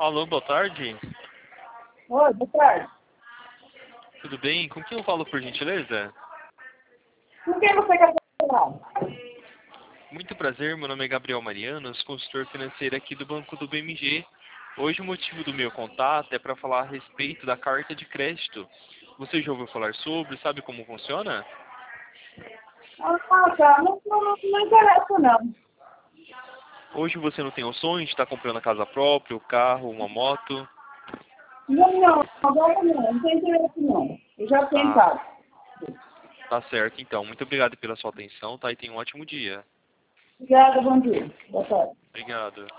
Alô, boa tarde. Oi, boa tarde. Tudo bem? Com quem eu falo, por gentileza? Com quem você quer falar? Muito prazer, meu nome é Gabriel Marianos, consultor financeiro aqui do Banco do BMG. Hoje o motivo do meu contato é para falar a respeito da carta de crédito. Você já ouviu falar sobre? Sabe como funciona? Ah, tá. Não interessa, não. Hoje você não tem o sonho de estar comprando a casa própria, o carro, uma moto? Não, agora não tem interesse, não. Eu já tenho Ah, casa. tá certo então. Muito obrigado pela sua atenção, tá? E tenha um ótimo dia. Obrigada, bom dia. Boa tarde. Obrigado.